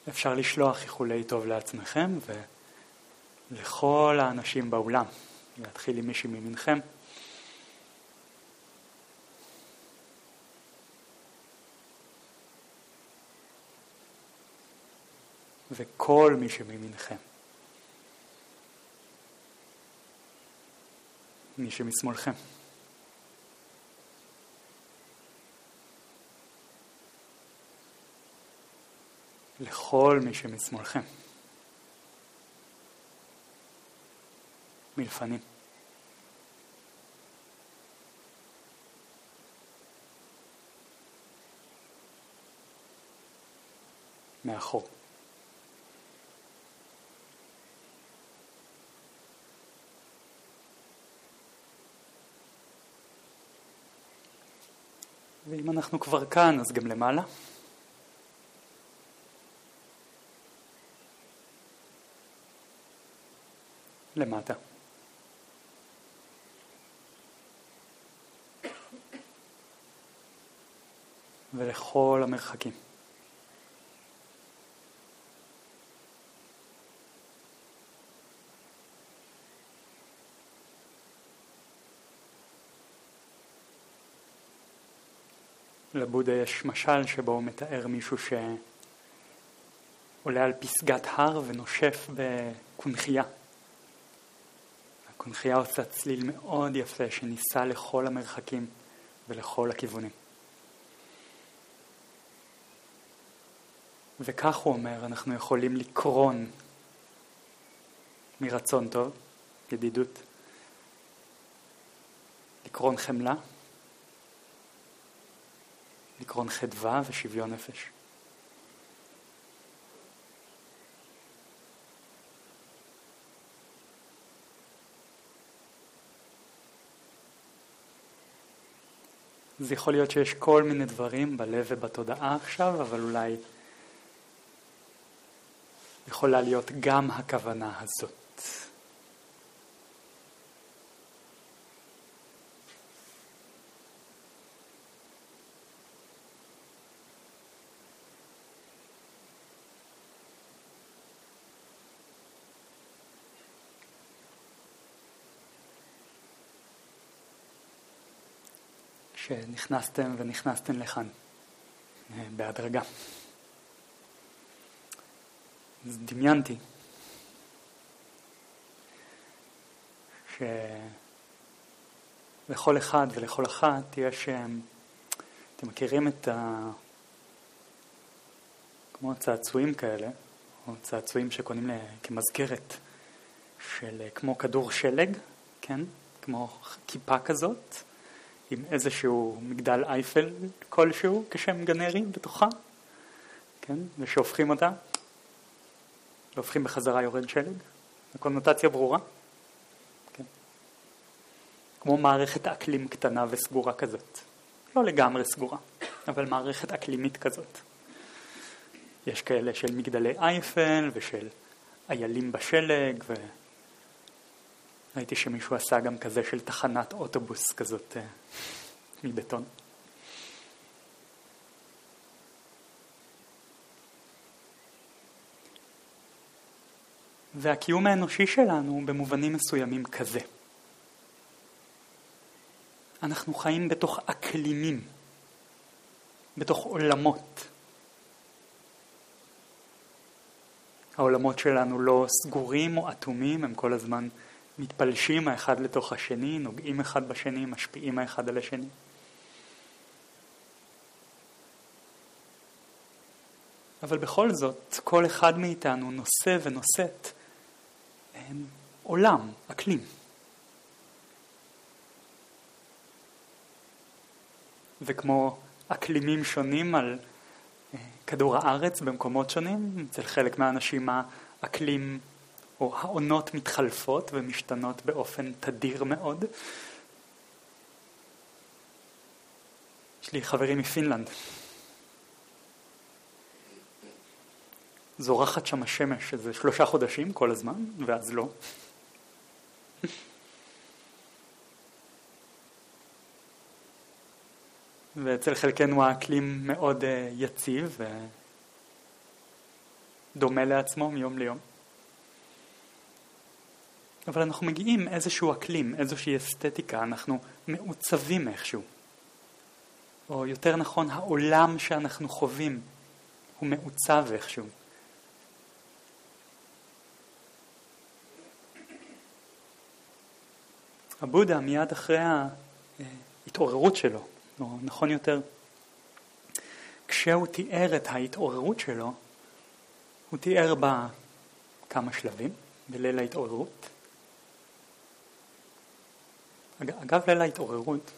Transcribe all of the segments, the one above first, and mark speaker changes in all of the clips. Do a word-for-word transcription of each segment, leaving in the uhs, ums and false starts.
Speaker 1: אפשר לשלוח איחולי טוב לעצמכם ולכל האנשים באולם. להתחיל עם מישהי ממינכם. וכל מי שממינכם. מי שמשמאלכם. לכל מי שמשמאלכם. מלפנים. מאחור. ואם אנחנו כבר כאן, אז גם למעלה. למטה. ולכל המרחקים. לבודה יש משל שבו הוא מתאר מישהו שעולה על פסגת הר ונושף בקונחייה. הקונחייה עושה צליל מאוד יפה שניסה לכל המרחקים ולכל הכיוונים. וכך הוא אומר, אנחנו יכולים לקרון מרצון טוב, ידידות, לקרון חמלה, לקרון חדווה ושוויון נפש. זה יכול להיות שיש כל מיני דברים בלב ובתודעה עכשיו, אבל אולי יכולה להיות גם הכוונה הזאת. שנכנסתם ונכנסתם לכאן בהדרגה. אז דמיינתי שלכל אחד ולכל אחת יש, אתם מכירים את ה... כמו צעצועים כאלה, או צעצועים שקונים כמזכרת של כמו כדור שלג, כן? כמו כיפה כזאת. עם איזשהו מגדל אייפל כלשהו כשם גנרי בתוכה, כן? ושהופכים אותה, והופכים בחזרה יורד שלג. הקונוטציה ברורה. כן? כמו מערכת אקלים קטנה וסגורה כזאת. לא לגמרי סגורה, אבל מערכת אקלימית כזאת. יש כאלה של מגדלי אייפל ושל איילים בשלג, ו... ראיתי שמישהו עשה גם כזה של תחנת אוטובוס כזאת אה, מבטון. והקיום האנושי שלנו הוא במובנים מסוימים כזה. אנחנו חיים בתוך אקלימים, בתוך עולמות. העולמות שלנו לא סגורים או אטומים, הם כל הזמן מתפלשים האחד לתוך השני, נוגעים אחד בשני, משפיעים האחד על השני. אבל בכל זאת, כל אחד מאיתנו נושא ונושאת עולם, אקלים. וכמו אקלימים שונים על כדור הארץ במקומות שונים, אצל חלק מהאנשים האקלים או העונות מתחלפות ומשתנות באופן תדיר מאוד. יש לי חברים מפינלנד. זורחת שם השמש איזה שלושה חודשים כל הזמן, ואז לא. ואצל חלקנו האקלים מאוד יציב, דומה לעצמו מיום ליום. אבל אנחנו מגיעים איזשהו אקלים, איזושהי אסתטיקה, אנחנו מעוצבים איכשהו. או יותר נכון, העולם שאנחנו חווים הוא מעוצב איכשהו. הבודה מיד אחרי ההתעוררות שלו, או נכון יותר, כשהוא תיאר את ההתעוררות שלו, הוא תיאר בה כמה שלבים בליל ההתעוררות. אגב, ליל ההתעוררות,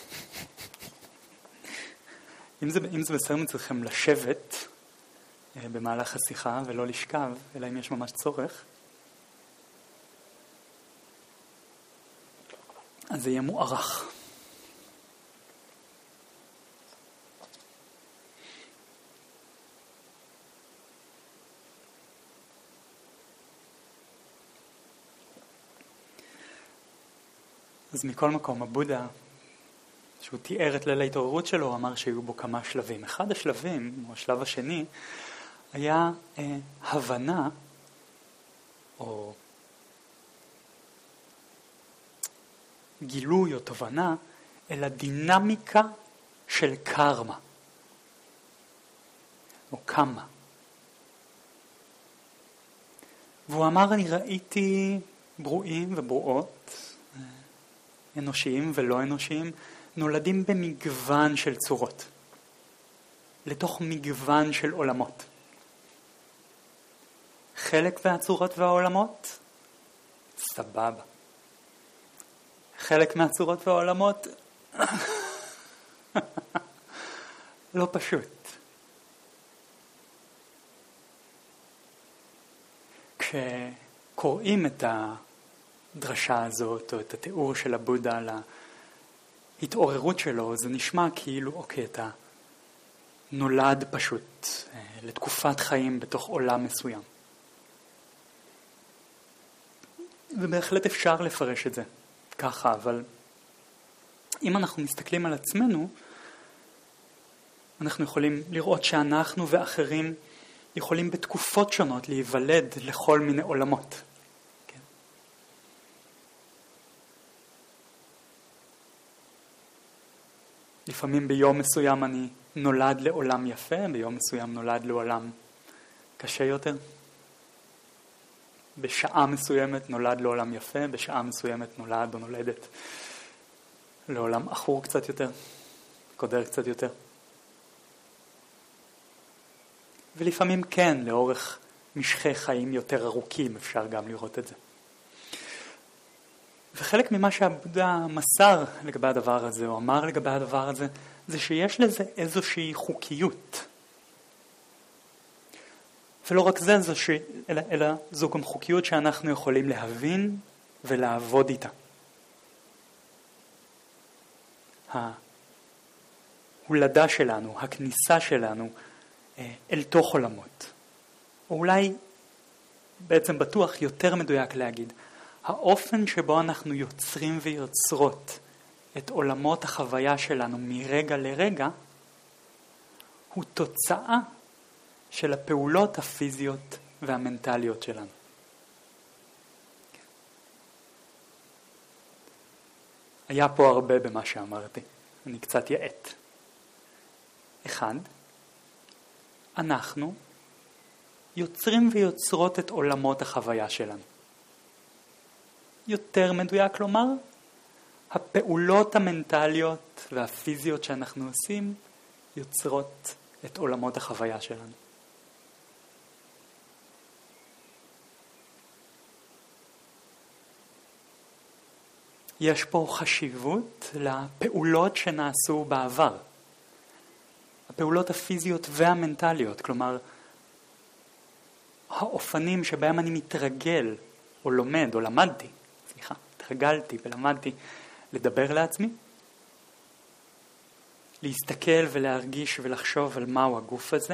Speaker 1: אם זה, אם זה בסדר מצליחם לשבת במהלך השיחה ולא לשכב, אלא אם יש ממש צורך, אז זה יהיה מוארך. אז מכל מקום, הבודה, שהוא תיאר את ליל ההתעוררות שלו, הוא אמר שהיו בו כמה שלבים. אחד השלבים, או השלב השני, היה אה, הבנה, או גילוי או תובנה, אל הדינמיקה של קרמה, או קמה. והוא אמר, אני ראיתי ברואים וברואות, אנושיים ולא אנושיים, נולדים במגוון של צורות, לתוך מגוון של עולמות. חלק מהצורות והעולמות, סבבה. חלק מהצורות והעולמות, לא פשוט. כשקוראים את הדרשה הזאת, או את התיאור של הבודה על ההתעוררות שלו, זה נשמע כאילו, אוקיי, אתה נולד פשוט לתקופת חיים בתוך עולם מסוים. ובהחלט אפשר לפרש את זה ככה, אבל אם אנחנו מסתכלים על עצמנו, אנחנו יכולים לראות שאנחנו ואחרים יכולים בתקופות שונות להיוולד לכל מיני עולמות. כן? לפעמים ביום מסוים אני נולד לעולם יפה, ביום מסוים נולד לעולם קשה יותר. בשעה מסוימת נולד לעולם יפה, בשעה מסוימת נולד או נולדת לעולם אחור קצת יותר, קודר קצת יותר. ולפעמים כן, לאורך משכי חיים יותר ארוכים אפשר גם לראות את זה. וחלק ממה שהבודה מסר לגבי הדבר הזה, או אמר לגבי הדבר הזה, זה שיש לזה איזושהי חוקיות. ולא רק זה, זו ש... אלא, אלא זו גם חוקיות שאנחנו יכולים להבין ולעבוד איתה. ההולדה שלנו, הכניסה שלנו אל תוך עולמות. או אולי בעצם בטוח יותר מדויק להגיד, האופן שבו אנחנו יוצרים ויוצרות את עולמות החוויה שלנו מרגע לרגע, הוא תוצאה של הפעולות הפיזיות והמנטליות שלנו. היה פה הרבה במה שאמרתי, אני קצת יעט. אחד, אנחנו יוצרים ויוצרות את עולמות החוויה שלנו. יותר מדויק לומר, הפעולות המנטליות והפיזיות שאנחנו עושים יוצרות את עולמות החוויה שלנו. יש פה חשיבות לפעולות שנעשו בעבר. הפעולות הפיזיות והמנטליות, כלומר, האופנים שבהם אני מתרגל או לומד או למדתי, סליחה, התרגלתי ולמדתי לדבר לעצמי, להסתכל ולהרגיש ולחשוב על מהו הגוף הזה,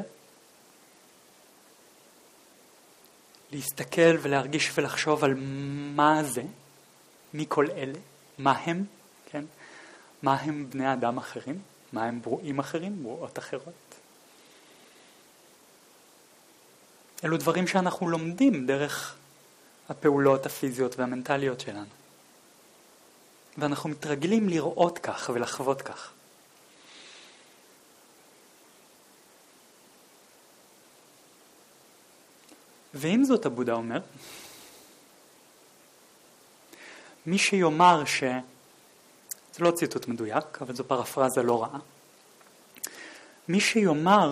Speaker 1: להסתכל ולהרגיש ולחשוב על מה זה, מי כל אלה, מה הם, כן? מה הם בני אדם אחרים, מה הם ברואים אחרים, ברואות אחרות. אלו דברים שאנחנו לומדים דרך הפעולות הפיזיות והמנטליות שלנו. ואנחנו מתרגלים לראות כך ולחוות כך. ועם זאת הבודה אומר, מי שיאמר ש... זה לא ציטוט מדויק, אבל זו פרפרזה לא רעה. מי שיאמר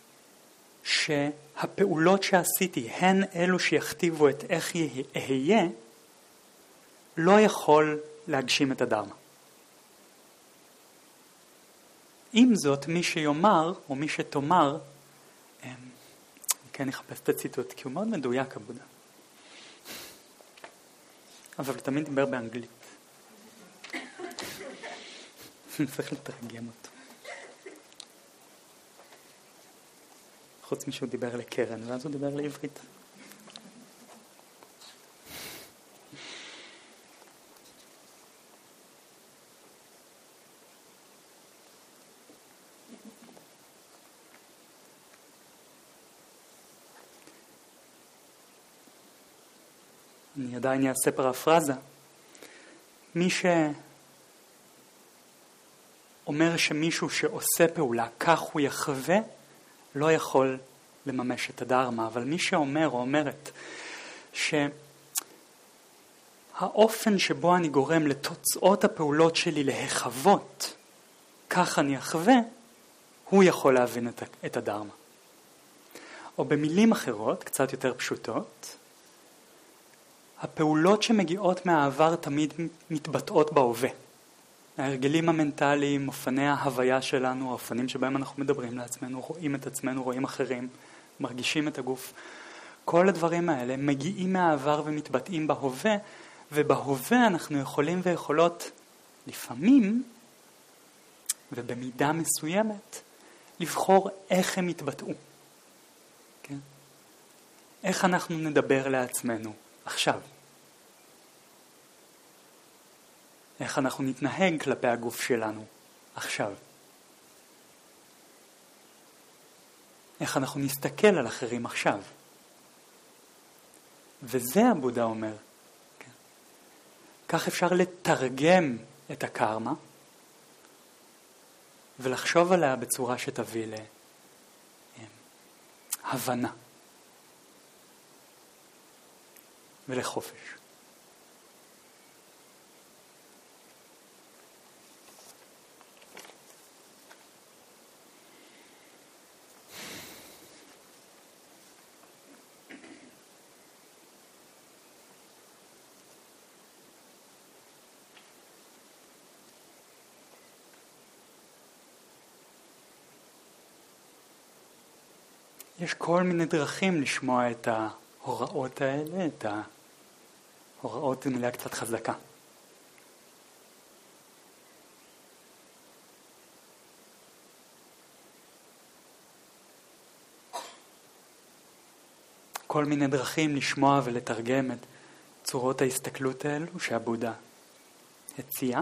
Speaker 1: שהפעולות שעשיתי הן אלו שיכתיבו את איך אהיה, לא יכול להגשים את הדרמה. עם זאת, מי שיאמר, או מי שתאמר, אני כן אחפש את הציטוט, כי הוא מאוד מדויק הבודה. אבל הוא תמיד דיבר באנגלית. אני צריך לתרגם אותו. חוץ משהו דיבר לקרן, ואז הוא דיבר לעברית. אני עדיין אעשה פרפרזה. מי שאומר שמישהו שעושה פעולה, כך הוא יחווה, לא יכול לממש את הדרמה. אבל מי שאומר או אומרת שהאופן שבו אני גורם לתוצאות הפעולות שלי להחוות, כך אני אחווה, הוא יכול להבין את, את הדרמה. או במילים אחרות, קצת יותר פשוטות, הפעולות שמגיעות מהעבר תמיד מתבטאות בהווה. ההרגלים המנטליים, אופני ההוויה שלנו, האופנים שבהם אנחנו מדברים לעצמנו, רואים את עצמנו, רואים אחרים, מרגישים את הגוף. כל הדברים האלה מגיעים מהעבר ומתבטאים בהווה, ובהווה אנחנו יכולים ויכולות לפעמים, ובמידה מסוימת, לבחור איך הם יתבטאו. כן? איך אנחנו נדבר לעצמנו עכשיו. איך אנחנו נתנהג כלפי הגוף שלנו עכשיו. איך אנחנו נסתכל על אחרים עכשיו. וזה הבודה אומר. כן? כך אפשר לתרגם את הקרמה ולחשוב עליה בצורה שתביא להבנה ולחופש. יש כל מיני דרכים לשמוע את ההוראות האלה, את ההוראות זו מילה קצת חזקה. כל מיני דרכים לשמוע ולתרגם את צורות ההסתכלות האלו שהבודה הציע.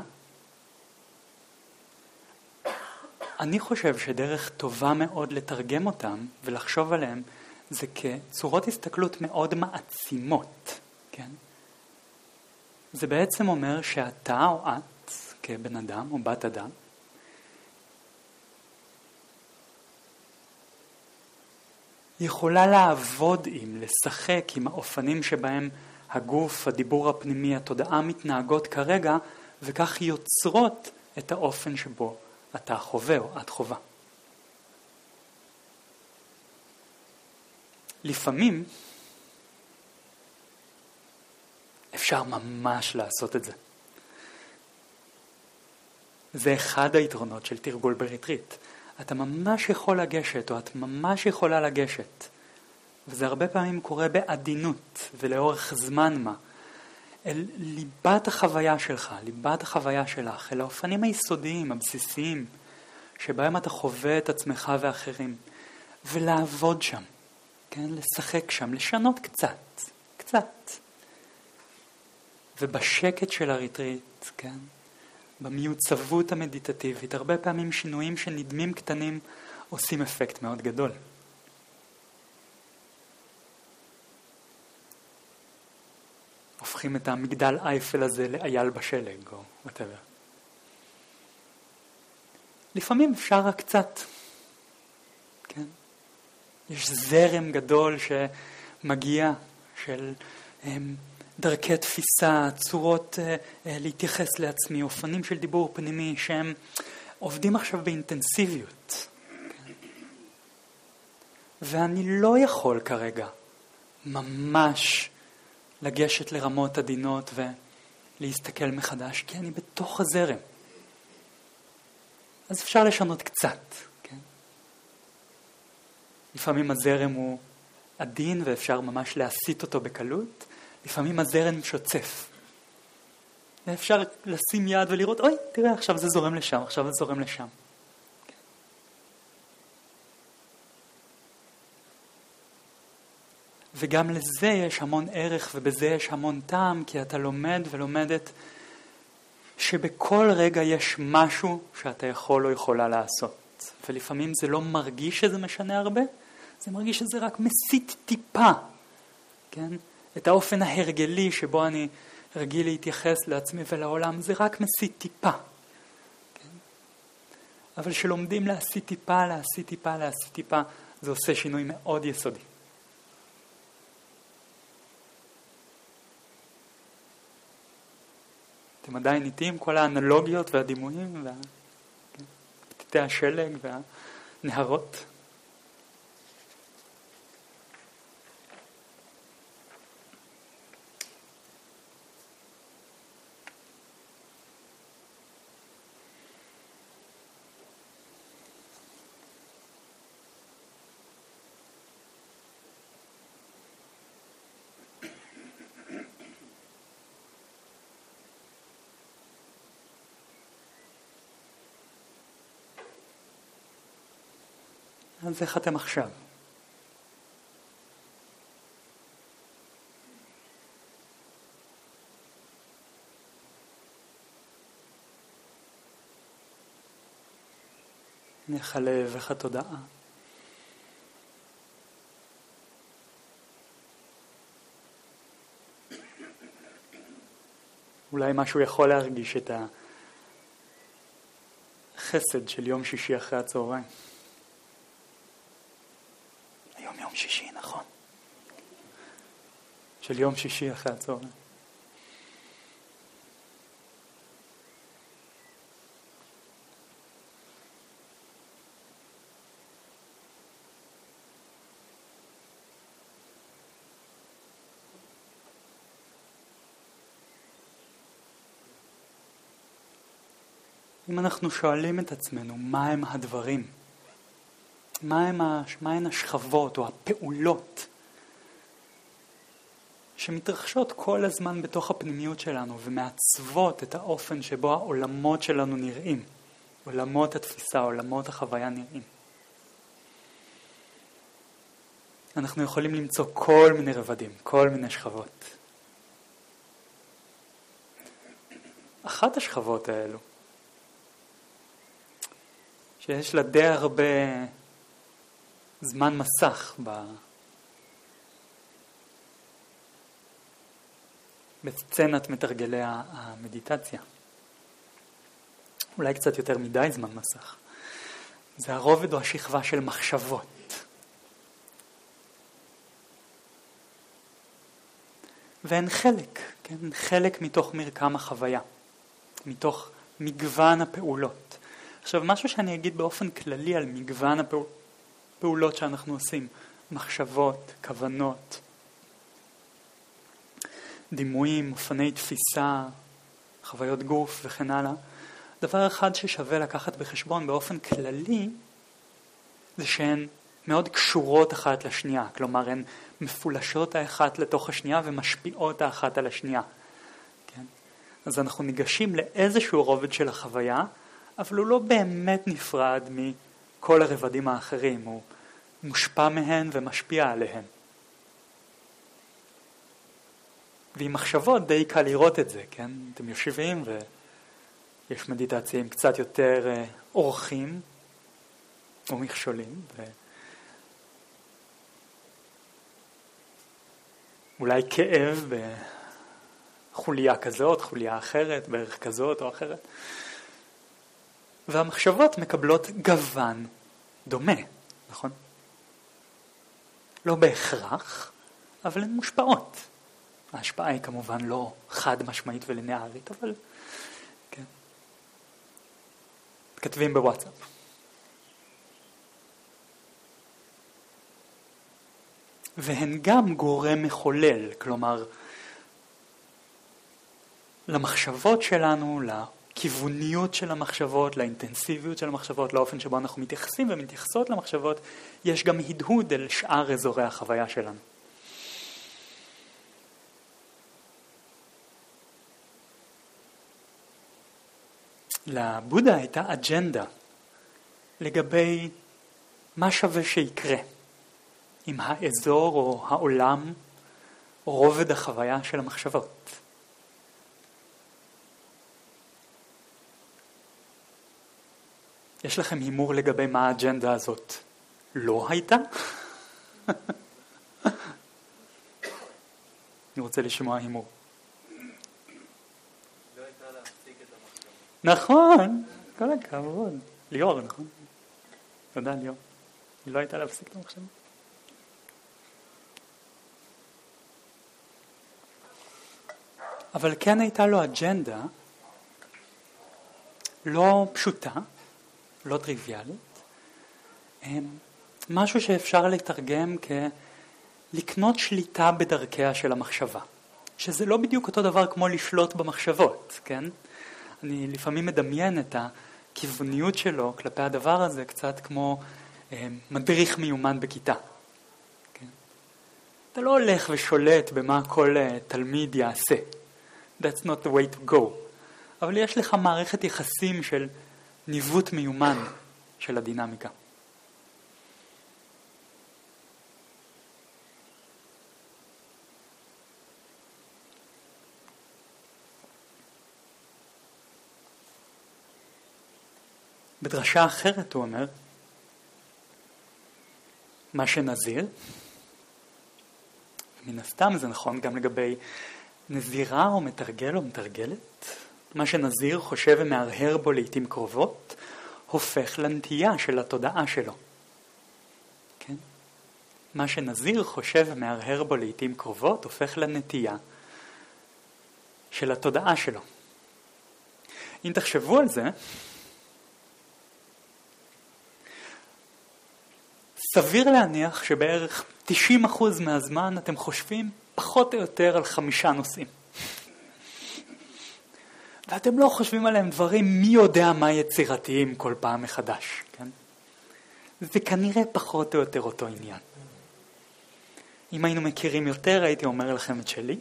Speaker 1: אני חושב שדרך טובה מאוד לתרגם אותם ולחשוב עליהם זה כצורות הסתכלות מאוד מעצימות, כן? זה בעצם אומר שאתה או את כבן אדם או בת אדם יכולה לעבוד עם, לשחק עם האופנים שבהם הגוף, הדיבור הפנימי, התודעה מתנהגות כרגע, וכך יוצרות את האופן שבו אתה חווה או את חווה. לפעמים אפשר ממש לעשות את זה. זה אחד היתרונות של תרגול בריטריט. אתה ממש יכול לגשת, או את ממש יכולה לגשת. וזה הרבה פעמים קורה בעדינות ולאורך זמן מה. אל ליבת החוויה שלך, ליבת החוויה שלך, אל האופנים היסודיים, הבסיסיים, שבהם אתה חווה את עצמך ואחרים, ולעבוד שם, כן? לשחק שם, לשנות קצת, קצת. ובשקט של הריטריט, כן? במיוצבות המדיטטיבית, הרבה פעמים שינויים שנדמים קטנים עושים אפקט מאוד גדול. הופכים את המגדל אייפל הזה לאייל בשלג או whatever. לפעמים אפשר רק קצת, כן? יש זרם גדול שמגיע של הם, דרכי תפיסה, צורות אה, אה, להתייחס לעצמי, אופנים של דיבור פנימי שהם עובדים עכשיו באינטנסיביות. כן? ואני לא יכול כרגע ממש לגשת לרמות עדינות ולהסתכל מחדש, כי אני בתוך הזרם. אז אפשר לשנות קצת, כן? לפעמים הזרם הוא עדין ואפשר ממש להסיט אותו בקלות, לפעמים הזרם שוצף. ואפשר לשים יד ולראות, אוי, תראה, עכשיו זה זורם לשם, עכשיו זה זורם לשם. כן. וגם לזה יש המון ערך ובזה יש המון טעם, כי אתה לומד ולומדת שבכל רגע יש משהו שאתה יכול או יכולה לעשות. ולפעמים זה לא מרגיש שזה משנה הרבה, זה מרגיש שזה רק מסית טיפה, כן? את האופן ההרגלי שבו אני רגיל להתייחס לעצמי ולעולם, זה רק מסית טיפה. כן? אבל שלומדים להסיט טיפה, להסיט טיפה, להסיט טיפה, זה עושה שינוי מאוד יסודי. אתם עדיין איתי עם כל האנלוגיות והדימויים ופתיתי השלג והנהרות. אז איך אתם עכשיו? איך הלב, איך התודעה? אולי משהו יכול להרגיש את החסד של יום שישי אחרי הצהריים. היום יום שישי, נכון. של יום שישי אחרי הצהריים. אם אנחנו שואלים את עצמנו מה הם הדברים, מה הם, מה הן השכבות או הפעולות שמתרחשות כל הזמן בתוך הפנימיות שלנו ומעצבות את האופן שבו העולמות שלנו נראים, עולמות התפיסה, עולמות החוויה נראים. אנחנו יכולים למצוא כל מיני רבדים, כל מיני שכבות. אחת השכבות האלו, שיש לה די הרבה זמן מסך ב... בסצנת מתרגלי המדיטציה. אולי קצת יותר מדי זמן מסך. זה הרובד או השכבה של מחשבות. והן חלק, כן? חלק מתוך מרקם החוויה, מתוך מגוון הפעולות. עכשיו, משהו שאני אגיד באופן כללי על מגוון הפעולות שאנחנו עושים, מחשבות, כוונות, דימויים, אופני תפיסה, חוויות גוף וכן הלאה. דבר אחד ששווה לקחת בחשבון באופן כללי, זה שהן מאוד קשורות אחת לשנייה, כלומר הן מפולשות האחת לתוך השנייה ומשפיעות האחת על השנייה. כן? אז אנחנו ניגשים לאיזשהו רובד של החוויה, אבל הוא לא באמת נפרד מכל הרבדים האחרים, הוא מושפע מהן ומשפיע עליהן. ועם מחשבות די קל לראות את זה, כן? אתם יושבים ויש מדיטציה עם קצת יותר אורחים או מכשולים, ואולי כאב חוליה כזאת, חוליה אחרת, בערך כזאת או אחרת. והמחשבות מקבלות גוון דומה, נכון? לא בהכרח, אבל הן מושפעות. ההשפעה היא כמובן לא חד משמעית ולינארית, אבל כן. כתבים בוואטסאפ. והן גם גורם מחולל, כלומר, למחשבות שלנו, לכיווניות של המחשבות, לאינטנסיביות של המחשבות, לאופן שבו אנחנו מתייחסים ומתייחסות למחשבות, יש גם הדהוד אל שאר אזורי החוויה שלנו. לבודה הייתה אג'נדה לגבי מה שווה שיקרה עם האזור או העולם או רובד החוויה של המחשבות. יש לכם הימור לגבי מה האג'נדה הזאת לא הייתה? אני רוצה לשמוע הימור.
Speaker 2: לא הייתה להפסיק את המחשבות.
Speaker 1: נכון, כל הכבוד. ליאור, נכון? תודה ליאור. היא לא הייתה להפסיק את המחשבות. אבל כן הייתה לו אג'נדה לא פשוטה, לא טריוויאלית, משהו שאפשר לתרגם כלקנות שליטה בדרכיה של המחשבה, שזה לא בדיוק אותו דבר כמו לשלוט במחשבות, כן? אני לפעמים מדמיין את הכיווניות שלו כלפי הדבר הזה קצת כמו אה, מדריך מיומן בכיתה. כן? אתה לא הולך ושולט במה כל אה, תלמיד יעשה. That's not the way to go. אבל יש לך מערכת יחסים של ניווט מיומן של הדינמיקה. בדרשה אחרת הוא אומר, מה שנזיר, מן הסתם זה נכון גם לגבי נזירה או מתרגל או מתרגלת, מה שנזיר חושב ומהרהר בו לעתים קרובות, הופך לנטייה של התודעה שלו. כן? מה שנזיר חושב ומהרהר בו לעתים קרובות, הופך לנטייה של התודעה שלו. אם תחשבו על זה, סביר להניח שבערך תשעים אחוז מהזמן אתם חושבים פחות או יותר על חמישה נושאים. ואתם לא חושבים עליהם דברים מי יודע מה יצירתיים כל פעם מחדש. כן? זה כנראה פחות או יותר אותו עניין. אם היינו מכירים יותר הייתי אומר לכם את שלי.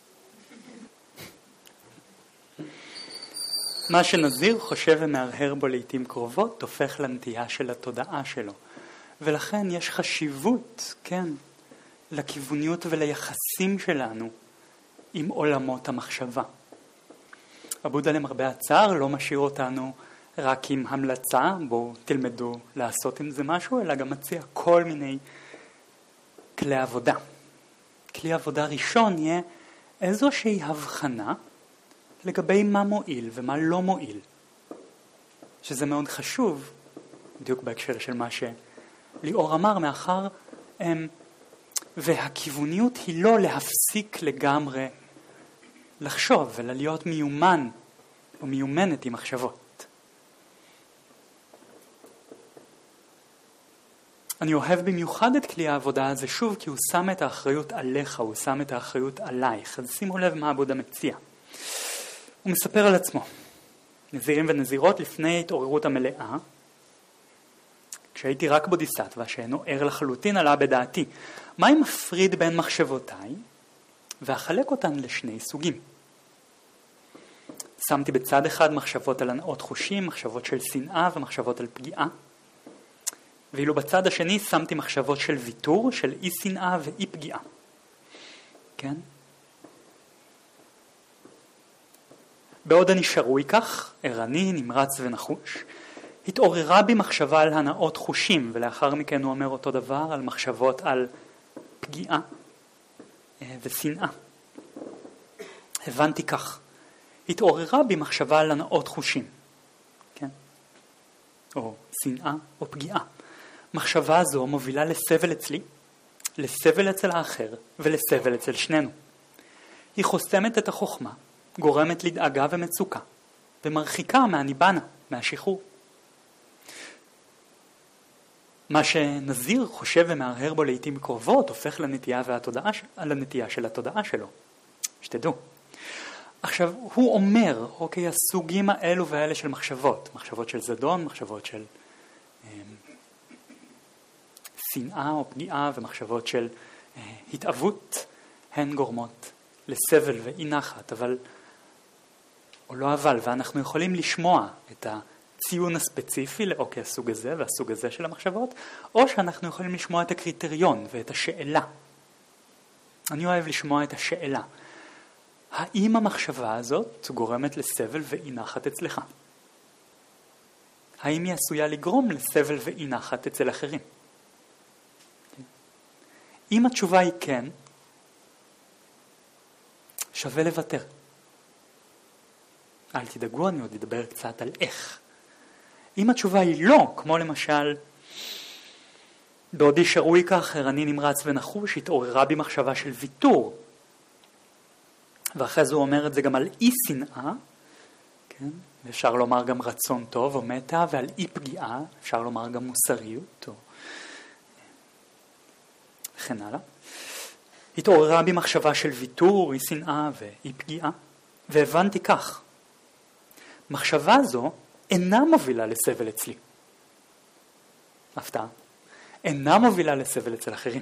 Speaker 1: מה שנזיר חושב ומהרהר בו לעתים קרובות הופך לנטייה של התודעה שלו. ולכן יש חשיבות, כן, לכיווניות וליחסים שלנו עם עולמות המחשבה. הבודה למרבה הצער לא משאיר אותנו רק עם המלצה, בואו תלמדו לעשות עם זה משהו, אלא גם מציע כל מיני כלי עבודה. כלי עבודה ראשון יהיה איזושהי הבחנה לגבי מה מועיל ומה לא מועיל. שזה מאוד חשוב, בדיוק בהקשר של מה שליאור אמר, מאחר הם, והכיווניות היא לא להפסיק לגמרי לחשוב, אלא להיות מיומן או מיומנת עם מחשבות. אני אוהב במיוחד את כלי העבודה הזה שוב, כי הוא שם את האחריות עליך, הוא שם את האחריות עלייך. אז שימו לב מה הבודה מציע. הוא מספר על עצמו. נזירים ונזירות לפני התעוררות המלאה, כשהייתי רק בודיסטווה שאינו ער לחלוטין עלה בדעתי, מה אם מפריד בין מחשבותיי ואחלק אותן לשני סוגים? שמתי בצד אחד מחשבות על הנאות חושים, מחשבות של שנאה ומחשבות על פגיעה, ואילו בצד השני שמתי מחשבות של ויתור, של אי שנאה ואי פגיעה. כן? בעוד אני שרוי כך, ערני, נמרץ ונחוש, התעוררה בי מחשבה על הנאות חושים, ולאחר מכן הוא אומר אותו דבר על מחשבות על פגיעה ושנאה. הבנתי כך, התעוררה בי מחשבה על הנאות חושים, כן? או שנאה או פגיעה. מחשבה זו מובילה לסבל אצלי, לסבל אצל האחר ולסבל אצל שנינו. היא חוסמת את החוכמה, גורמת לדאגה ומצוקה, ומרחיקה מהניבנה, מהשחרור. מה שנזיר חושב ומערער בו לעתים קרובות הופך לנטייה, והתודעה, לנטייה של התודעה שלו. שתדעו. עכשיו, הוא אומר, אוקיי, הסוגים האלו והאלה של מחשבות, מחשבות של זדון, מחשבות של אה, שנאה או פגיעה ומחשבות של אה, התאבות, הן גורמות לסבל ואי נחת, אבל, או לא אבל, ואנחנו יכולים לשמוע את הציון הספציפי לאוקיי הסוג הזה והסוג הזה של המחשבות, או שאנחנו יכולים לשמוע את הקריטריון ואת השאלה. אני אוהב לשמוע את השאלה. האם המחשבה הזאת גורמת לסבל ואי נחת אצלך? האם היא עשויה לגרום לסבל ואי נחת אצל אחרים? אם התשובה היא כן, שווה לוותר. אל תדאגו, אני עוד אדבר קצת על איך. אם התשובה היא לא, כמו למשל, בעודי שרוי כך, ערני נמרץ ונחוש, התעוררה בי מחשבה של ויתור. ואחרי זה הוא אומר את זה גם על אי שנאה, כן? אפשר לומר גם רצון טוב או מתה, ועל אי פגיעה, אפשר לומר גם מוסריות, או וכן הלאה. התעוררה בי מחשבה של ויתור, אי שנאה ואי פגיעה, והבנתי כך. מחשבה זו אינה מובילה לסבל אצלי. הפתעה. אינה מובילה לסבל אצל אחרים.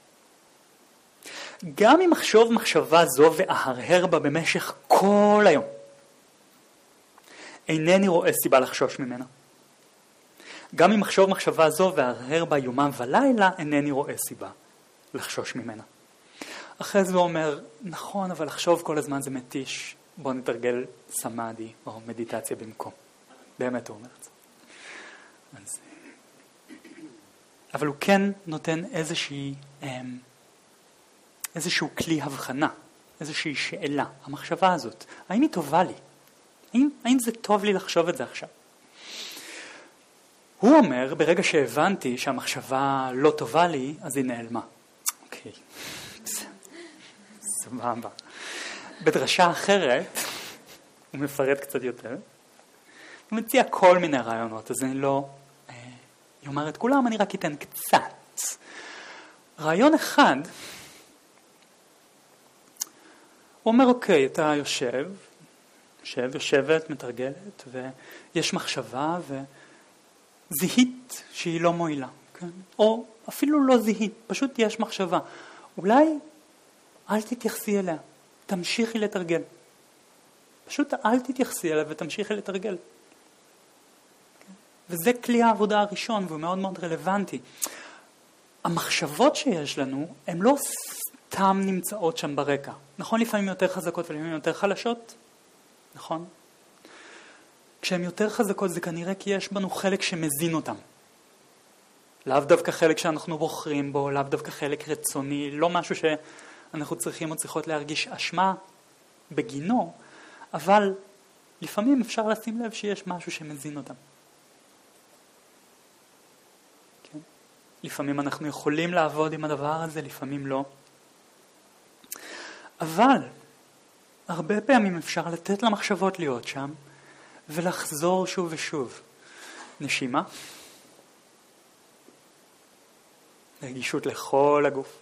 Speaker 1: גם אם אחשוב מחשבה זו ואהרהר בה במשך כל היום, אינני רואה סיבה לחשוש ממנה. גם אם אחשוב מחשבה זו ואהרהר בה יומם ולילה, אינני רואה סיבה לחשוש ממנה. אחרי זה הוא אומר, נכון, אבל לחשוב כל הזמן זה מתיש, בוא נתרגל סמאדי או מדיטציה במקום. באמת הוא אומר את זה. אז, אבל הוא כן נותן איזושהי, איזשהו כלי הבחנה, איזושהי שאלה, המחשבה הזאת, האם היא טובה לי? האם, האם זה טוב לי לחשוב את זה עכשיו? הוא אומר, ברגע שהבנתי שהמחשבה לא טובה לי, אז היא נעלמה. אוקיי, סבבה. בדרשה אחרת, הוא מפרט קצת יותר, הוא מציע כל מיני רעיונות, אז אני לא אה, יאמר את כולם, אני רק אתן קצת. רעיון אחד, הוא אומר, אוקיי, אתה יושב, יושב, יושבת, מתרגלת, ויש מחשבה, וזיהית שהיא לא מועילה, כן? או אפילו לא זיהית, פשוט יש מחשבה. אולי אל תתייחסי אליה, תמשיכי לתרגל. פשוט אל תתייחסי אליה ותמשיכי לתרגל. כן? וזה כלי העבודה הראשון, והוא מאוד מאוד רלוונטי. המחשבות שיש לנו, הן לא סתם נמצאות שם ברקע. נכון, לפעמים יותר חזקות ולפעמים יותר חלשות? נכון? כשהן יותר חזקות זה כנראה כי יש בנו חלק שמזין אותם. לאו דווקא חלק שאנחנו בוחרים בו, לאו דווקא חלק רצוני, לא משהו שאנחנו צריכים או צריכות להרגיש אשמה בגינו, אבל לפעמים אפשר לשים לב שיש משהו שמזין אותם. כן? לפעמים אנחנו יכולים לעבוד עם הדבר הזה, לפעמים לא. אבל הרבה פעמים אפשר לתת למחשבות להיות שם, ולחזור שוב ושוב. נשימה. רגישות לכל הגוף.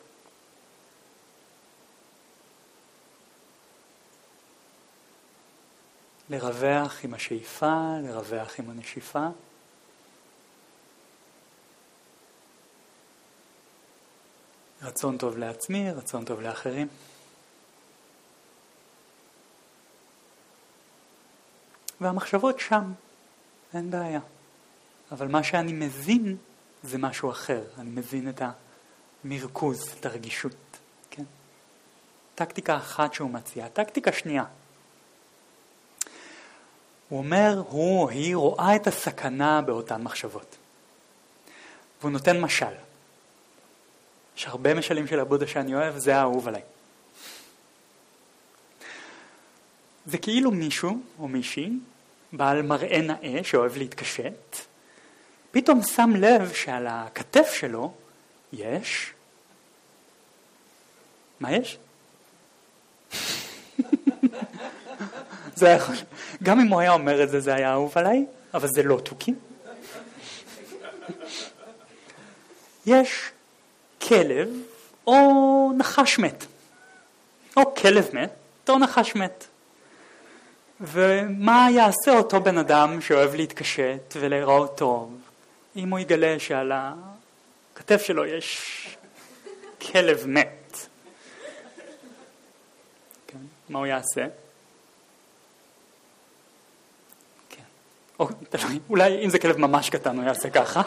Speaker 1: לרווח עם השאיפה, לרווח עם הנשיפה. רצון טוב לעצמי, רצון טוב לאחרים. והמחשבות שם, אין בעיה. אבל מה שאני מבין זה משהו אחר. אני מבין את המרכוז, את הרגישות. כן? טקטיקה אחת שהוא מציע. טקטיקה שנייה. הוא אומר, הוא או היא רואה את הסכנה באותן מחשבות. והוא נותן משל. יש הרבה משלים של הבודה שאני אוהב, זה האהוב עליי. זה כאילו מישהו או מישהי, בעל מראה נאה שאוהב להתקשט, פתאום שם לב שעל הכתף שלו יש... מה יש? זה היה יכול... גם אם הוא היה אומר את זה, זה היה אהוב עליי, אבל זה לא תוכי. יש כלב או נחש מת. או כלב מת או נחש מת. ומה יעשה אותו בן אדם שאוהב להתקשט ולהיראות טוב, אם הוא יגלה שעל הכתף שלו יש כלב מת? כן. מה הוא יעשה? כן. או, תלוי, אולי אם זה כלב ממש קטן הוא יעשה ככה.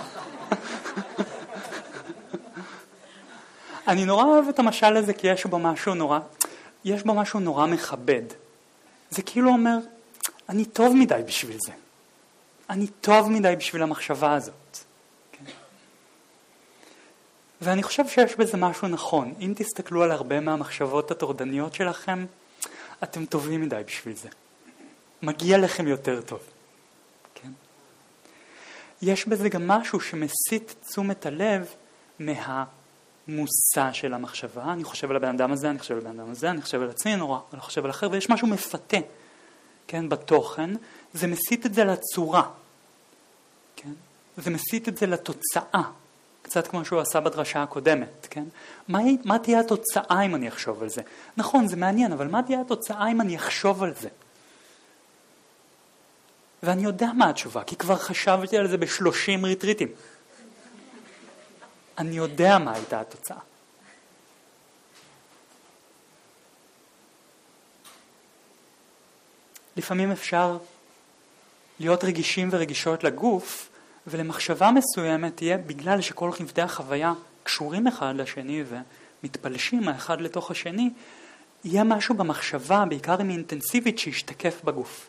Speaker 1: אני נורא אוהב את המשל הזה כי יש בו משהו נורא, יש בו משהו נורא מכבד. זה כאילו אומר, אני טוב מדי בשביל זה. אני טוב מדי בשביל המחשבה הזאת. כן? ואני חושב שיש בזה משהו נכון. אם תסתכלו על הרבה מהמחשבות הטורדניות שלכם, אתם טובים מדי בשביל זה. מגיע לכם יותר טוב. כן? יש בזה גם משהו שמסיט תשומת הלב מהמושא של המחשבה. אני חושב על הבן אדם הזה, אני חושב על הבן אדם הזה, אני חושב על עצמי, נורא, אני חושב על אחר, ויש משהו מפתה. כן, בתוכן, זה מסיט את זה לצורה, כן? זה מסיט את זה לתוצאה, קצת כמו שהוא עשה בדרשה הקודמת, כן? מה, מה תהיה התוצאה אם אני אחשוב על זה? נכון, זה מעניין, אבל מה תהיה התוצאה אם אני אחשוב על זה? ואני יודע מה התשובה, כי כבר חשבתי על זה בשלושים ריטריטים. אני יודע מה הייתה התוצאה. לפעמים אפשר להיות רגישים ורגישות לגוף, ולמחשבה מסוימת תהיה, בגלל שכל רבדי החוויה קשורים אחד לשני ומתפלשים האחד לתוך השני, יהיה משהו במחשבה, בעיקר אם היא אינטנסיבית, שישתקף בגוף.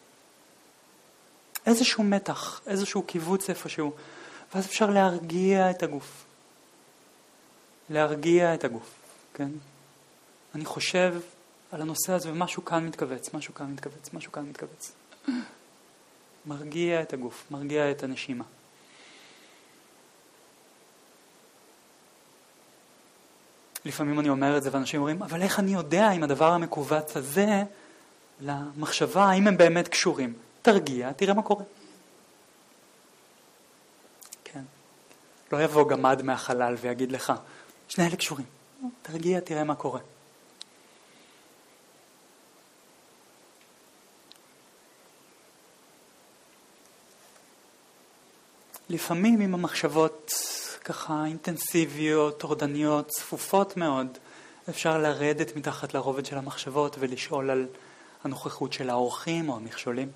Speaker 1: איזשהו מתח, איזשהו קיבוץ איפשהו, ואז אפשר להרגיע את הגוף. להרגיע את הגוף, כן? אני חושב על הנושא הזה, ומשהו כאן מתכווץ, משהו כאן מתכווץ, משהו כאן מתכווץ. מרגיע את הגוף, מרגיע את הנשימה. לפעמים אני אומר את זה, ואנשים אומרים, אבל איך אני יודע אם הדבר המקובץ הזה למחשבה, האם הם באמת קשורים? תרגיע, תראה מה קורה. כן. לא יבוא גמד מהחלל ויגיד לך, שני אלה קשורים. תרגיע, תראה מה קורה. לפעמים עם המחשבות ככה אינטנסיביות, טורדניות, צפופות מאוד, אפשר לרדת מתחת לרובד של המחשבות ולשאול על הנוכחות של האורחים או המכשולים.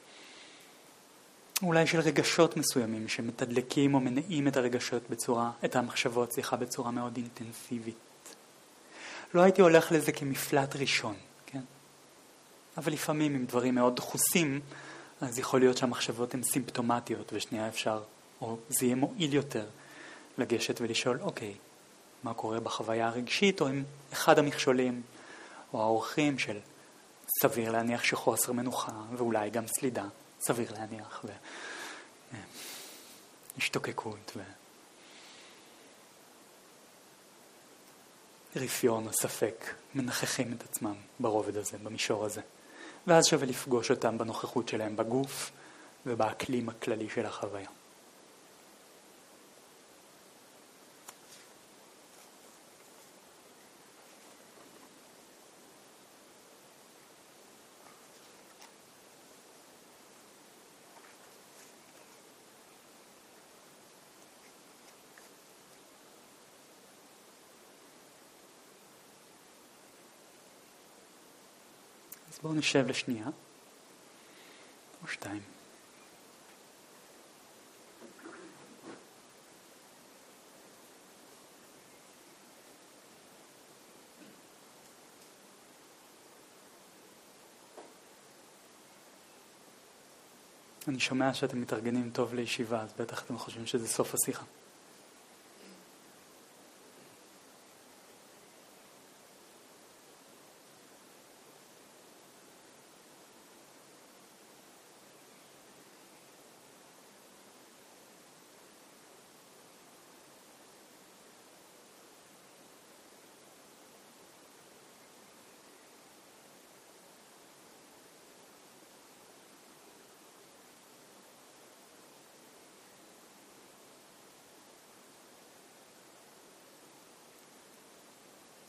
Speaker 1: אולי של רגשות מסוימים שמתדלקים או מנעים את הרגשות בצורה, את המחשבות, סליחה, בצורה מאוד אינטנסיבית. לא הייתי הולך לזה כמפלט ראשון, כן? אבל לפעמים עם דברים מאוד דחוסים, אז יכול להיות שהמחשבות הן סימפטומטיות, ושנייה אפשר, או זה יהיה מועיל יותר, לגשת ולשאול, אוקיי, מה קורה בחוויה הרגשית, או עם אחד המכשולים, או האורחים של סביר להניח שחוסר מנוחה, ואולי גם סלידה, סביר להניח, והשתוקקות, ורפיון או ספק, מנחכים את עצמם ברובד הזה, במישור הזה. ואז שווה לפגוש אותם בנוכחות שלהם בגוף ובאקלים הכללי של החוויה. אז בואו נשב לשנייה, או שתיים. אני שומע שאתם מתארגנים טוב לישיבה, אז בטח אתם חושבים שזה סוף השיחה.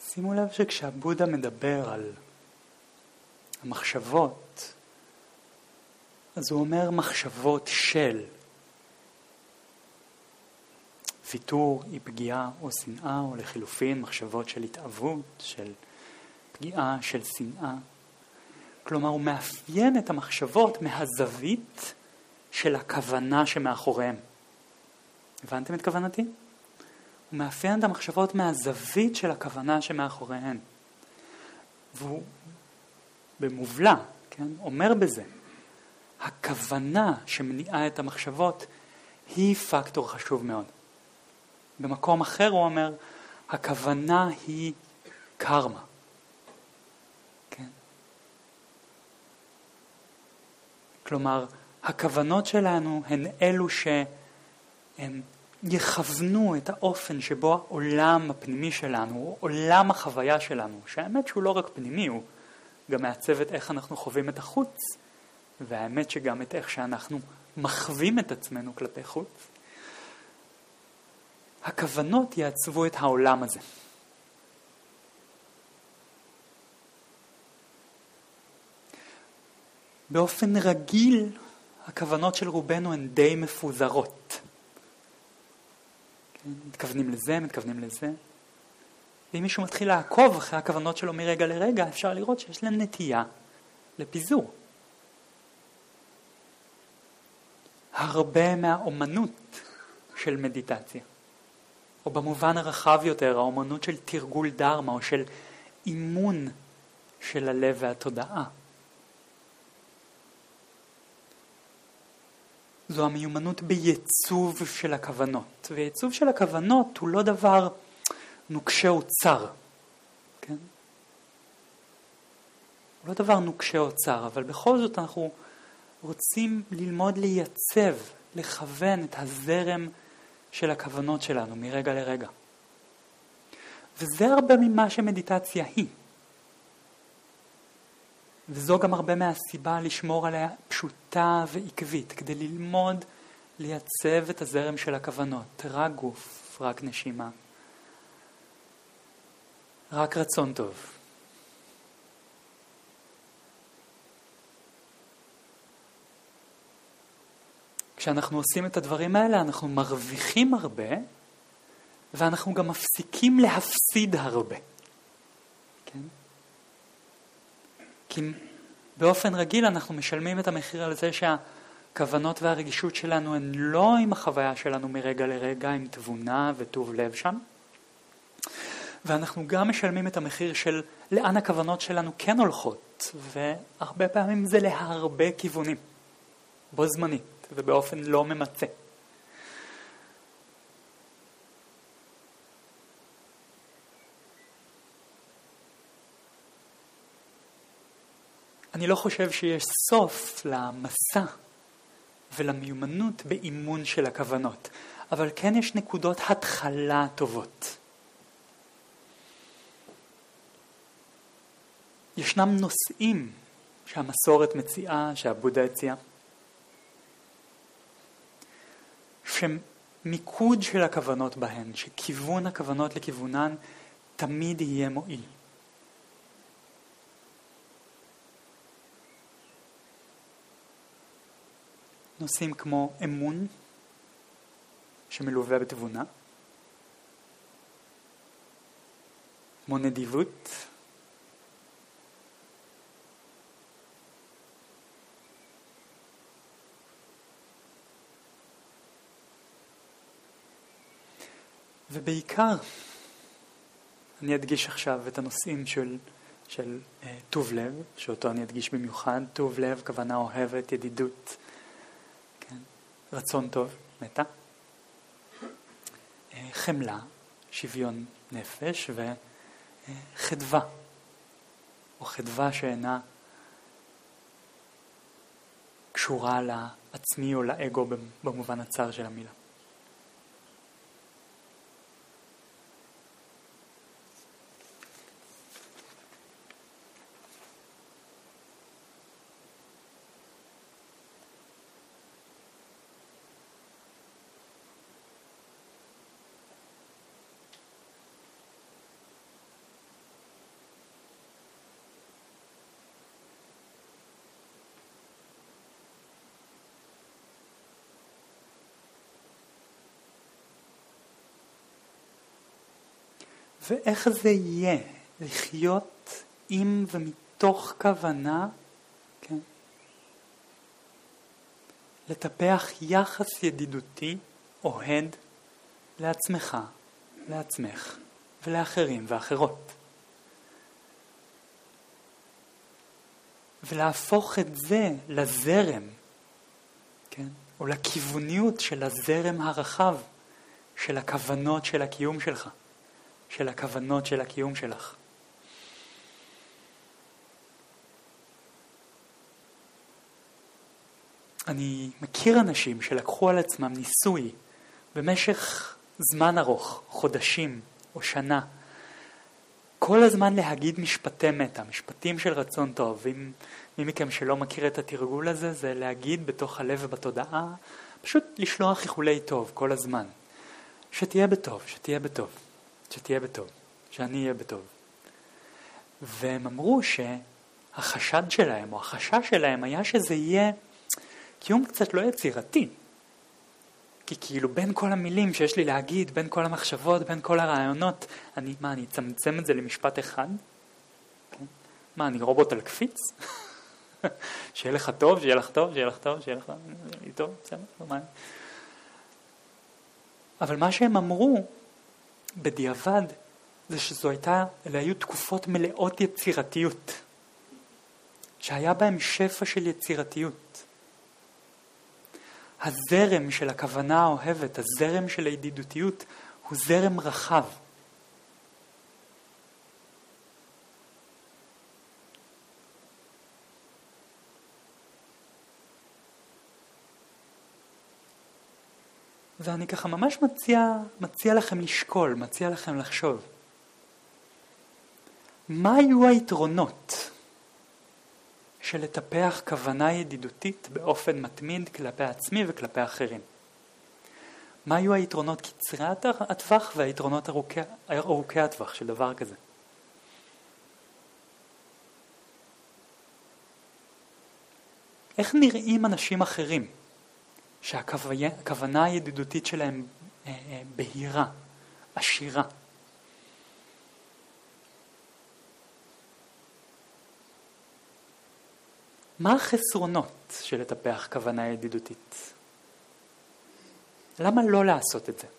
Speaker 1: שימו לב שכשהבודה מדבר על המחשבות, אז הוא אומר מחשבות של ויתור, אי פגיעה או שנאה, או לחילופין מחשבות של התאהבות, של פגיעה, של שנאה. כלומר, הוא מאפיין את המחשבות מהזווית של הכוונה שמאחוריהם. הבנתם את כוונתי? הוא מאפיין את המחשבות מהזווית של הכוונה שמאחוריהן. והוא במובלע, כן, אומר בזה, הכוונה שמניעה את המחשבות היא פקטור חשוב מאוד. במקום אחר הוא אומר, הכוונה היא קרמה. כן? כלומר, הכוונות שלנו הן אלו שהן יכוונו את האופן שבו העולם הפנימי שלנו, עולם החוויה שלנו, שהאמת שהוא לא רק פנימי, הוא גם מעצב את איך אנחנו חווים את החוץ, והאמת שגם את איך שאנחנו מחווים את עצמנו כלפי חוץ. הכוונות יעצבו את העולם הזה. באופן רגיל, הכוונות של רובנו הן די מפוזרות. כן? מתכוונים לזה, מתכוונים לזה. ואם מישהו מתחיל לעקוב אחרי הכוונות שלו מרגע לרגע, אפשר לראות שיש להם נטייה לפיזור. הרבה מהאומנות של מדיטציה, או במובן הרחב יותר, האומנות של תרגול דרמה, או של אימון של הלב והתודעה. זו המיומנות בייצוב של הכוונות. וייצוב של הכוונות הוא לא דבר נוקשה או צר. כן? הוא לא דבר נוקשה או צר, אבל בכל זאת אנחנו רוצים ללמוד לייצב, לכוון את הזרם של הכוונות שלנו מרגע לרגע. וזה הרבה ממה שמדיטציה היא. וזו גם הרבה מהסיבה לשמור עליה פשוטה ועקבית, כדי ללמוד לייצב את הזרם של הכוונות. רק גוף, רק נשימה, רק רצון טוב. כשאנחנו עושים את הדברים האלה, אנחנו מרוויחים הרבה, ואנחנו גם מפסיקים להפסיד הרבה. כן? כי באופן רגיל אנחנו משלמים את המחיר על זה שהכוונות והרגישות שלנו הן לא עם החוויה שלנו מרגע לרגע, עם תבונה וטוב לב שם. ואנחנו גם משלמים את המחיר של לאן הכוונות שלנו כן הולכות, והרבה פעמים זה להרבה כיוונים, בו זמנית ובאופן לא ממצה. אני לא חושב שיש סוף למסע ולמיומנות באימון של הכוונות, אבל כן יש נקודות התחלה טובות. ישנם נושאים שהמסורת מציעה, שהבודה הציעה, שמיקוד של הכוונות בהן, שכיוון הכוונות לכיוונן תמיד יהיה מועיל. נושאים כמו אמון, שמלווה בתבונה, כמו נדיבות, ובעיקר, אני אדגיש עכשיו את הנושאים של, של אה, טוב לב, שאותו אני אדגיש במיוחד, טוב לב, כוונה אוהבת, ידידות, כן? רצון טוב, מתה, אה, חמלה, שוויון נפש וחדווה, או חדווה שאינה קשורה לעצמי או לאגו במובן הצר של המילה. ואיך זה יהיה לחיות עם ומתוך כוונה, כן? לטפח יחס ידידותי, אוהד, לעצמך, לעצמך ולאחרים ואחרות. ולהפוך את זה לזרם, כן? או לכיווניות של הזרם הרחב של הכוונות של הקיום שלך, של הכוונות של הקיום שלך. אני מכיר אנשים שלקחו על עצמם ניסוי במשך זמן ארוך, חודשים או שנה, כל הזמן להגיד משפטי מטה, משפטים של רצון טוב. אם מי מכם שלא מכיר את התרגול הזה, זה להגיד בתוך הלב ובתודעה, פשוט לשלוח איחולי טוב כל הזמן. שתהיה בטוב, שתהיה בטוב, שתהיה בטוב, שאני אהיה בטוב. והם אמרו שהחשד שלהם או החשש שלהם היה שזה יהיה קיום קצת לא יצירתי. כי כאילו בין כל המילים שיש לי להגיד, בין כל המחשבות, בין כל הרעיונות, אני, מה, אני אצמצם את זה למשפט אחד? כן? מה, אני רובוט על קפיץ? שיהיה לך טוב, שיהיה לך טוב, שיהיה לך טוב, שיהיה לך טוב, בסדר, מה? אבל מה שהם אמרו בדיעבד, זה שזו הייתה, אלה היו תקופות מלאות יצירתיות, שהיה בהם שפע של יצירתיות. הזרם של הכוונה האוהבת, הזרם של הידידותיות, הוא זרם רחב. ואני ככה ממש מציע, מציע לכם לשקול, מציע לכם לחשוב. מה היו היתרונות של לטפח כוונה ידידותית באופן מתמיד כלפי עצמי וכלפי אחרים? מה היו היתרונות קצרי הטווח והיתרונות ארוכי, ארוכי הטווח של דבר כזה? איך נראים אנשים אחרים שהכוונה הידידותית שלהם בהירה, עשירה? מה החסרונות של לטפח כוונה ידידותית? למה לא לעשות את זה?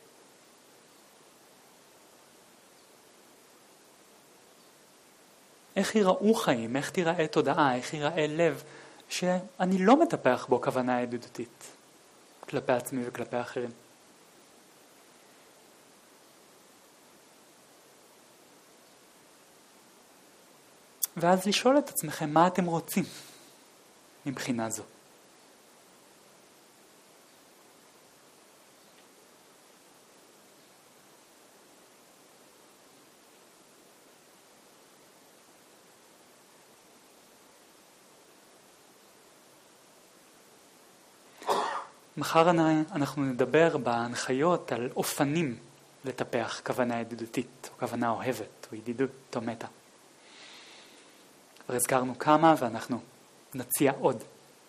Speaker 1: איך ייראו חיים, איך תיראה תודעה, איך ייראה לב, שאני לא מטפח בו כוונה ידידותית כלפי עצמי וכלפי אחרים? ואז לשאול את עצמכם מה אתם רוצים מבחינה זו. מחר אנחנו נדבר בהנחיות על אופנים לטפח כוונה ידידותית, או כוונה אוהבת, או ידידות, או מטה. והזכרנו כמה ואנחנו נציע עוד.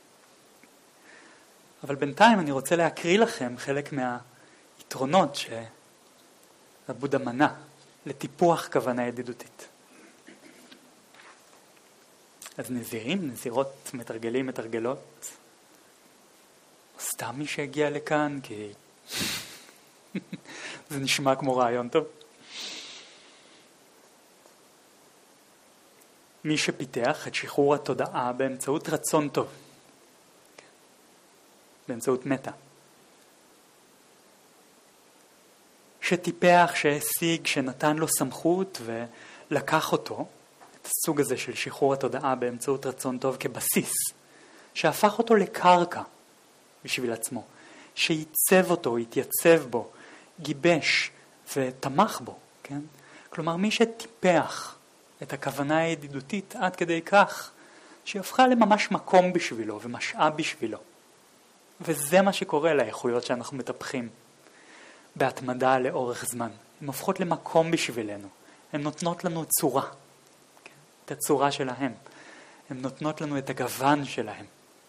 Speaker 1: אבל בינתיים אני רוצה להקריא לכם חלק מהיתרונות שהבודה מנה לטיפוח כוונה ידידותית. אז נזירים, נזירות, מתרגלים, מתרגלות, סתם מי שהגיע לכאן, כי זה נשמע כמו רעיון טוב. מי שפיתח את שחרור התודעה באמצעות רצון טוב, באמצעות מטה. שטיפח, שהשיג, שנתן לו סמכות ולקח אותו, את הסוג הזה של שחרור התודעה באמצעות רצון טוב כבסיס, שהפך אותו לקרקע בשביל עצמו, שייצב אותו, התייצב בו, גיבש ותמך בו, כן? כלומר, מי שטיפח את הכוונה הידידותית עד כדי כך, שהיא הפכה לממש מקום בשבילו ומשאב בשבילו. וזה מה שקורה לאיכויות שאנחנו מטפחים בהתמדה לאורך זמן. הן הופכות למקום בשבילנו. הן נותנות לנו צורה, כן? את הצורה שלהם. הן נותנות לנו את הגוון שלהם.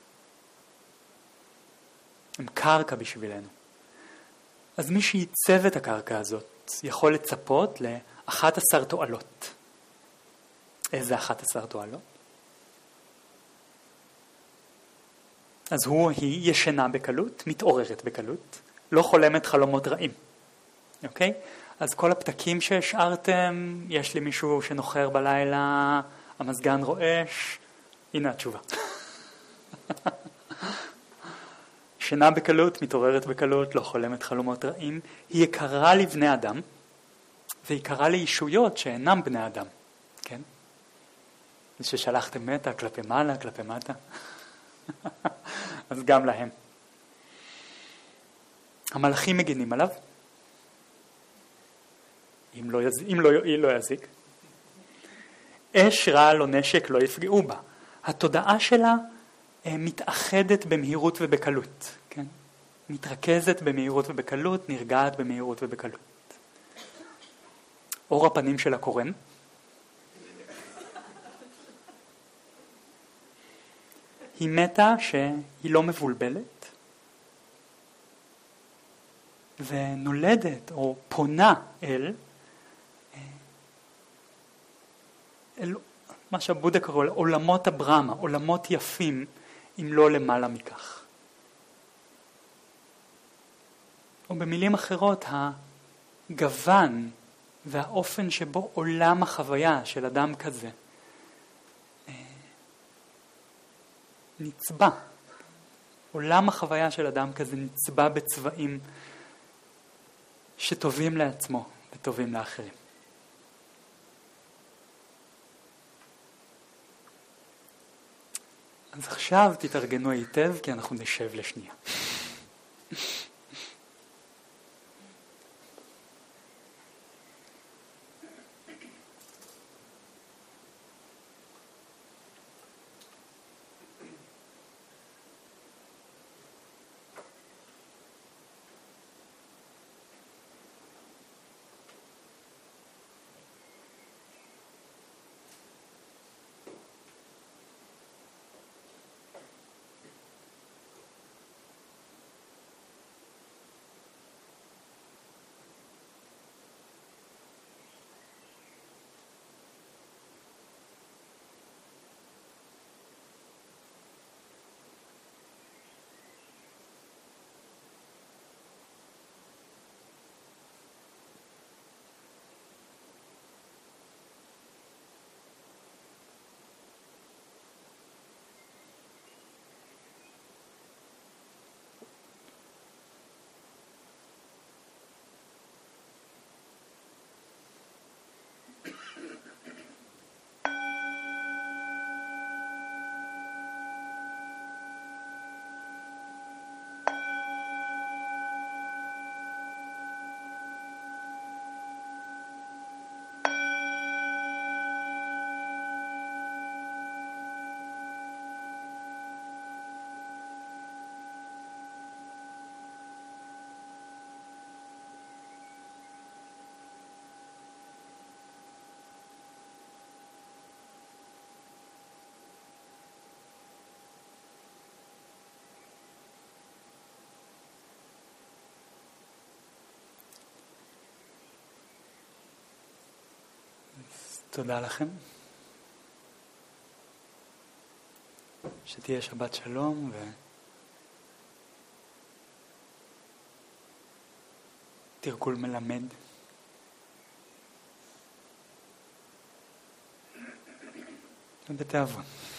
Speaker 1: הן קרקע בשבילנו. אז מי שייצב את הקרקע הזאת יכול לצפות אחת עשר תועלות. איזה אחת עשר תועלות? אז הוא, היא ישנה בקלות, מתעוררת בקלות, לא חולמת חלומות רעים. אוקיי? אז כל הפתקים שהשארתם, יש לי מישהו שנוחר בלילה, המזגן רועש, הנה התשובה. ישנה בקלות, מתעוררת בקלות, לא חולמת חלומות רעים, היא יקרה לבני אדם, ויקרה לישויות שאינם בני אדם. כן? ששלחתם מטה כלפי מעלה, כלפי מטה. אז גם להם. המלאכים מגינים עליו. אם לא, יז... אם לא יועיל לא יזיק. אש רעל או נשק לא יפגעו בה. התודעה שלה מתאחדת במהירות ובקלות. כן? מתרכזת במהירות ובקלות, נרגעת במהירות ובקלות. אור הפנים של הקורן. היא מתה שהיא לא מבולבלת ונולדת או פונה אל, אל מה שהבודה קורא עולמות הברמה, עולמות יפים, אם לא למעלה מכך. או במילים אחרות, הגוון והאופן שבו עולם החוויה של אדם כזה נצבע. עולם החוויה של אדם כזה נצבע בצבעים שטובים לעצמו וטובים לאחרים. אז עכשיו תתארגנו היטב כי אנחנו נשב לשנייה. תודה לכם. שתהיה שבת שלום ו... תרגול מלמד. ובתיאבון.